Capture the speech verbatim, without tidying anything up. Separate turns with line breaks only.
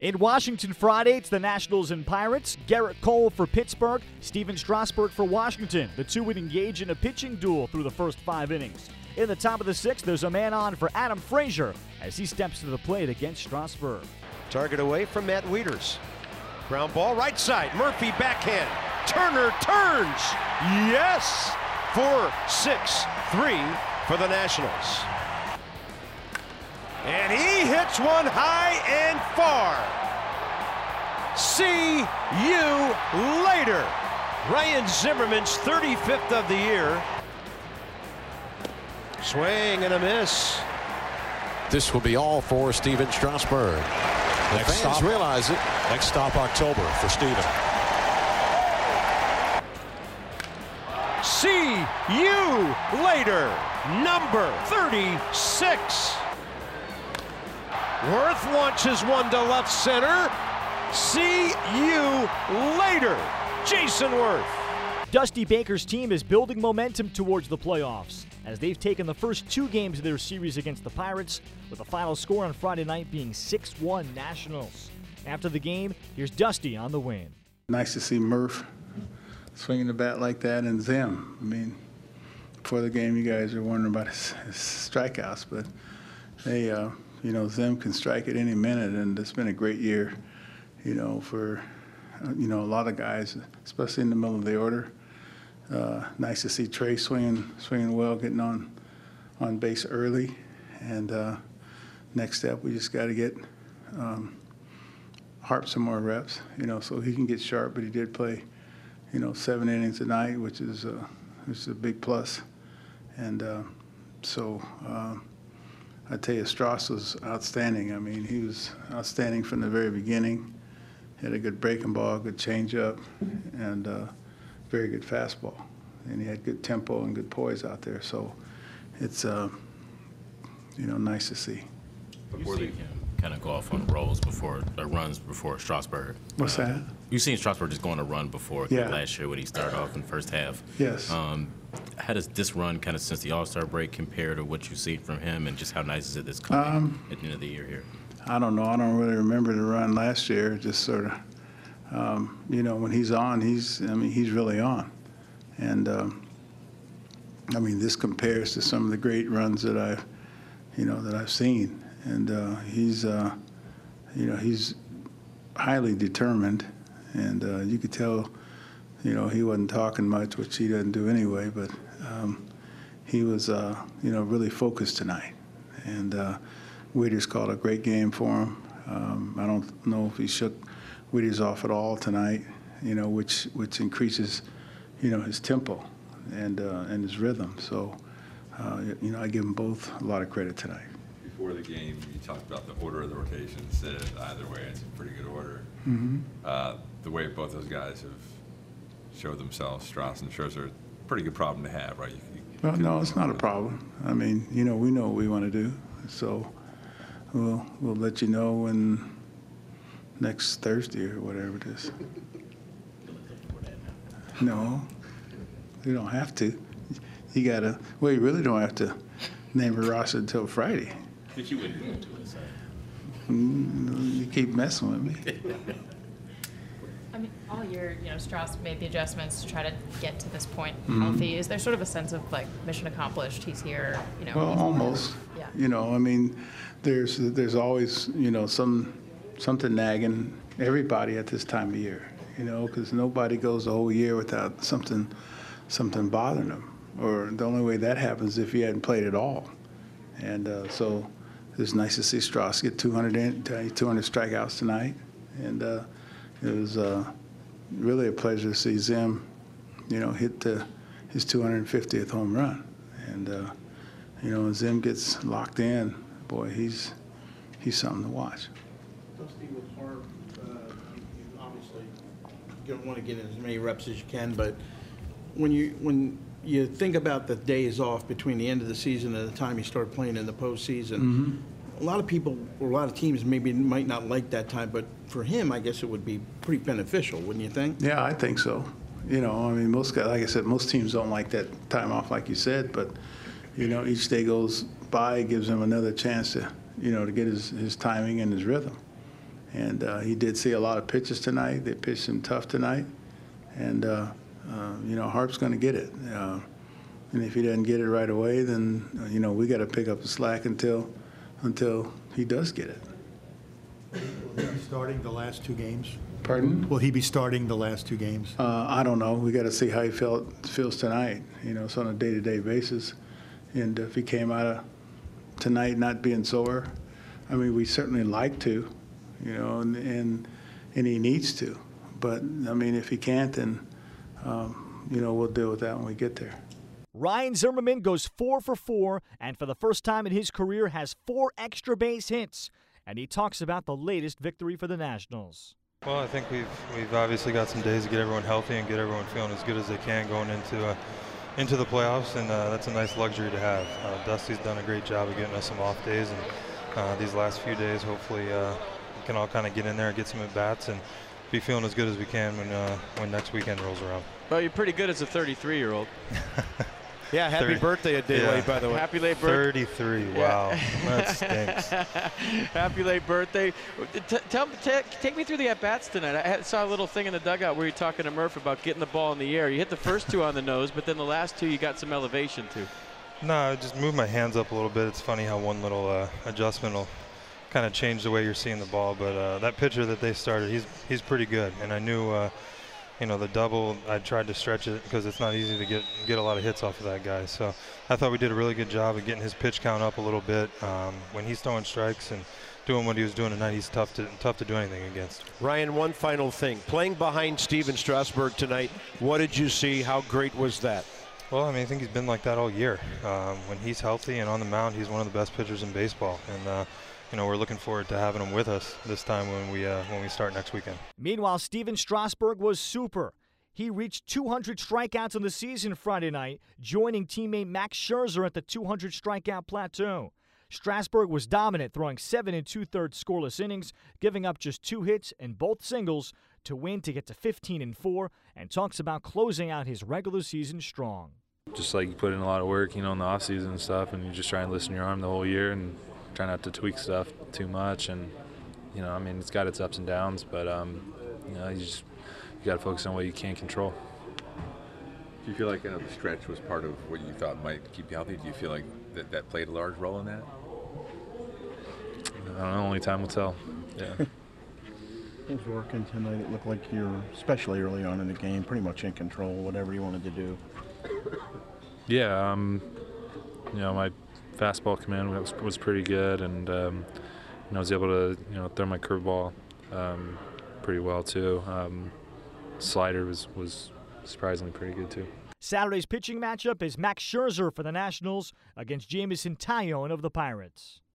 In Washington Friday, it's the Nationals and Pirates. Garrett Cole for Pittsburgh, Steven Strasburg for Washington. The two would engage in a pitching duel through the first five innings. In the top of the sixth, there's a man on for Adam Frazier as he steps to the plate against Strasburg.
Target away from Matt Wieters. Ground ball right side. Murphy backhand. Turner turns. Yes! four six three for the Nationals. And he hits one high and far. See you later. Ryan Zimmerman's thirty-fifth of the year. Swing and a miss.
This will be all for Steven Strasburg. The
Next
fans
stop,
realize it.
Next stop October for Steven.
See you later. Number thirty-six. Worth launches one to left center. See you later. Jason Worth.
Dusty Baker's team is building momentum towards the playoffs as they've taken the first two games of their series against the Pirates, with the final score on Friday night being six one Nationals. After the game, here's Dusty on the win.
Nice to see Murph swinging the bat like that, and Zim. I mean, before the game, you guys are wondering about his, his strikeouts, but they, uh, you know, Zim can strike at any minute, and it's been a great year, you know, for, uh, you know, a lot of guys, especially in the middle of the order. Uh, nice to see Trey swinging, swinging well, getting on, on base early, and uh, next step, we just got to get um, Harp some more reps, you know, so he can get sharp. But he did play, you know, seven innings a night, which is uh, which is a big plus, and uh, so. Uh, I tell you, Strauss was outstanding. I mean, he was outstanding from the very beginning. He had a good breaking ball, good changeup, and uh, very good fastball. And he had good tempo and good poise out there. So it's, uh, you know, nice to see.
You've seen him kind of go off on rolls before, or runs before Strasburg.
What's
uh,
that?
You've seen Strasburg just go on a run before
Yeah.
last year when he started off in the first half.
Yes.
Um, how does this run kind of since the All-Star break compare to what you've seen from him, and just how nice is it this coming
Um,
at the end of the year here?
I don't know. I don't really remember the run last year. Just sort of, um, you know, when he's on, he's, I mean, he's really on. And, um, I mean, this compares to some of the great runs that I've, you know, that I've seen. And uh, he's, uh, you know, he's highly determined. And uh, you could tell, you know, he wasn't talking much, which he doesn't do anyway, but um, he was, uh, you know, really focused tonight. And uh, Wieters called a great game for him. Um, I don't know if he shook Wieters off at all tonight, you know, which which increases, you know, his tempo and uh, and his rhythm. So, uh, you know, I give them both a lot of credit tonight.
Before the game, you talked about the order of the rotation. Said either way, it's a pretty good order.
Mm-hmm.
Uh, the way both those guys have showed themselves, Strauss and Scherzer, pretty good problem to have, right? You, you
well, no, it's not a problem. I mean, you know, we know what we want to do, so we'll we'll let you know when next Thursday or whatever it is. No, you don't have to. You gotta. Well, you really don't have to name a roster until Friday.
But you wouldn't go into it, so.
Mm, you keep messing with me.
I mean, all year, you know, Strauss made the adjustments to try to get to this point
Mm-hmm.
healthy. Is there sort of a sense of like mission accomplished? He's here, you know.
Well,
he's-
almost.
Yeah.
You know, I mean, there's there's always, you know, some something nagging everybody at this time of year. You know, because nobody goes the whole year without something something bothering them. Or the only way that happens is if you hadn't played at all. And uh, so it's nice to see Strauss get two hundred in, two hundred strikeouts tonight, and uh, it was uh, really a pleasure to see Zim, you know, hit the, his two hundred fiftieth home run. And uh, you know, when Zim gets locked in, boy, he's he's something to watch.
Dusty, with Harp, uh, you, you obviously you don't want to get in as many reps as you can, but when you when you think about the days off between the end of the season and the time you start playing in the postseason,
Mm-hmm.
a lot of people or a lot of teams maybe might not like that time, but for him, I guess it would be pretty beneficial, wouldn't you think?
Yeah, I think so. You know, I mean, most guys, like I said, most teams don't like that time off, like you said, but you know, each day goes by, gives him another chance to, you know, to get his, his timing and his rhythm. And uh, he did see a lot of pitches tonight. They pitched him tough tonight. And, uh, uh, you know, Harp's going to get it. Uh, and if he doesn't get it right away, then, uh, you know, we got to pick up the slack until until he does get it.
Will he be starting the last two games?
Pardon?
Will he be starting the last two games?
Uh, I don't know. We got to see how he felt feels tonight. You know, it's on a day-to-day basis. And if he came out of tonight not being sore, I mean, we certainly like to, you know, and and, and he needs to. But, I mean, if he can't, then, um, you know, we'll deal with that when we get there.
Ryan Zimmerman goes four for four, and for the first time in his career has four extra base hits. And he talks about the latest victory for the Nationals.
Well, I think we've we've obviously got some days to get everyone healthy and get everyone feeling as good as they can going into uh, into the playoffs, and uh, that's a nice luxury to have. Uh, Dusty's done a great job of getting us some off days, and uh, these last few days, hopefully, uh, we can all kind of get in there and get some at bats and be feeling as good as we can when uh, when next weekend rolls around.
Well, you're pretty good as a thirty-three-year-old.
Yeah, happy
thirty
birthday a day
yeah.
late, by the way.
Happy late birthday.
thirty-three, wow, that stinks.
Happy late birthday. T tell, t take me through the at-bats tonight. I had, saw a little thing in the dugout where you're talking to Murph about getting the ball in the air. You hit the first two on the nose, but then the last two you got some elevation to.
No, I just moved my hands up a little bit. It's funny how one little uh, adjustment will kind of change the way you're seeing the ball. But uh, that pitcher that they started, he's he's pretty good. And I knew, uh, you know, the double, I tried to stretch it because it's not easy to get get a lot of hits off of that guy. So I thought we did a really good job of getting his pitch count up a little bit. Um, when he's throwing strikes and doing what he was doing tonight, he's tough to tough to do anything against.
Ryan, one final thing. Playing behind Stephen Strasburg tonight, what did you see? How great was that?
Well, I mean, I think he's been like that all year. Um, when he's healthy and on the mound, he's one of the best pitchers in baseball. And, uh, you know, we're looking forward to having him with us this time when we uh, when we start next weekend.
Meanwhile, Stephen Strasburg was super. He reached two hundred strikeouts on the season Friday night, joining teammate Max Scherzer at the two hundred strikeout plateau. Strasburg was dominant, throwing seven and two-thirds scoreless innings, giving up just two hits and both singles to win to get to fifteen and four, and talks about closing out his regular season strong.
Just like you put in a lot of work, you know, in the offseason and stuff, and you just try and listen your arm the whole year and try not to tweak stuff too much. And, you know, I mean, it's got its ups and downs, but, um, you know, you just you got to focus on what you can control.
Do you feel like uh, the stretch was part of what you thought might keep you healthy? Do you feel like that, that played a large role in that?
I don't know, only time will tell. Yeah.
Things working tonight. It looked like you're, especially early on in the game, pretty much in control, whatever you wanted to do.
Yeah, um, you know, my fastball command was, was pretty good, and um, you know, I was able to, you know, throw my curveball um, pretty well too. Um, slider was was surprisingly pretty good too.
Saturday's pitching matchup is Max Scherzer for the Nationals against Jameson Taillon of the Pirates.